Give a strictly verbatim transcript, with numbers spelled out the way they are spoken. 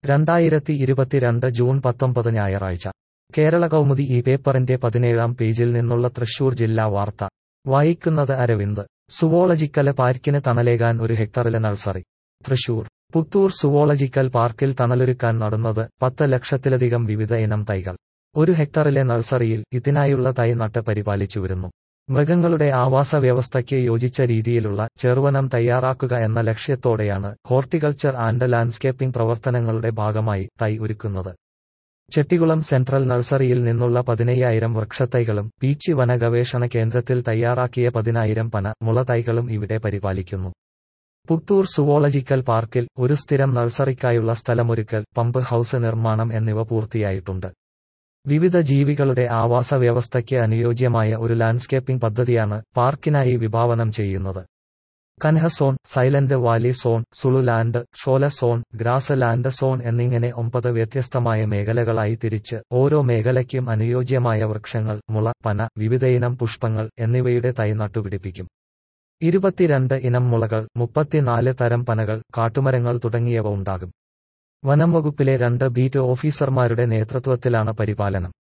രണ്ടായിരത്തി ഇരുപത്തിരണ്ട് ജൂൺ പത്തൊമ്പത് ഞായറാഴ്ച കേരള കൗമുദി ഈ പേപ്പറിന്റെ പതിനേഴാം പേജിൽ നിന്നുള്ള തൃശൂർ ജില്ലാ വാർത്ത വായിക്കുന്നത് അരവിന്ദ്. സുവോളജിക്കല് പാർക്കിന് തണലേകാൻ ഒരു ഹെക്ടറിലെ നഴ്സറി. തൃശൂർ പുത്തൂർ സുവോളജിക്കൽ പാർക്കിൽ തണലൊരുക്കാൻ നടുന്നത് പത്ത് ലക്ഷത്തിലധികം വിവിധ ഇനം തൈകൾ. ഒരു ഹെക്ടറിലെ നഴ്സറിയിൽ ഇതിനായുള്ള തൈ നട്ട് പരിപാലിച്ചുവരുന്നു. മൃഗങ്ങളുടെ ആവാസ വ്യവസ്ഥയ്ക്ക് യോജിച്ച രീതിയിലുള്ള ചെറുവനം തയ്യാറാക്കുക എന്ന ലക്ഷ്യത്തോടെയാണ് ഹോർട്ടിക്കൾച്ചർ ആൻഡ് ലാൻഡ്സ്കേപ്പിംഗ് പ്രവർത്തനങ്ങളുടെ ഭാഗമായി തൈ ഒരുക്കുന്നത്. ചെട്ടികുളം സെൻട്രൽ നഴ്സറിയിൽ നിന്നുള്ള പതിനയ്യായിരം വൃക്ഷത്തൈകളും പീച്ചി വന ഗവേഷണ കേന്ദ്രത്തിൽ തയ്യാറാക്കിയ പതിനായിരം പന മുള തൈകളും ഇവിടെ പരിപാലിക്കുന്നു. പുത്തൂർ സുവോളജിക്കൽ പാർക്കിൽ ഒരു സ്ഥിരം നഴ്സറിക്കായുള്ള സ്ഥലമൊരുക്കൽ, പമ്പ് ഹൌസ് നിർമ്മാണം എന്നിവ പൂർത്തിയായിട്ടുണ്ട്. വിവിധ ജീവികളുടെ ആവാസ വ്യവസ്ഥയ്ക്ക് അനുയോജ്യമായ ഒരു ലാൻഡ്സ്കേപ്പിംഗ് പദ്ധതിയാണ് പാർക്കിനായി വിഭാവനം ചെയ്യുന്നത്. Kanha zone, Silent Valley zone, Zululand, Shola zone, grassland zone എന്നിങ്ങനെ ഒമ്പത് വ്യത്യസ്തമായ മേഖലകളായി തിരിച്ച് ഓരോ മേഖലയ്ക്കും അനുയോജ്യമായ വൃക്ഷങ്ങൾ, മുള, പന, വിവിധയിനം പുഷ്പങ്ങൾ എന്നിവയുടെ തൈ നട്ടുപിടിപ്പിക്കും. ഇരുപത്തിരണ്ട് ഇനം മുളകൾ, മുപ്പത്തിനാല് തരം പനകൾ, കാട്ടുമരങ്ങൾ തുടങ്ങിയവ ഉണ്ടാകും. വനം വകുപ്പിലെ രണ്ട് ബീറ്റ് ഓഫീസർമാരുടെ നേതൃത്വത്തിലാണ് പരിപാലനം.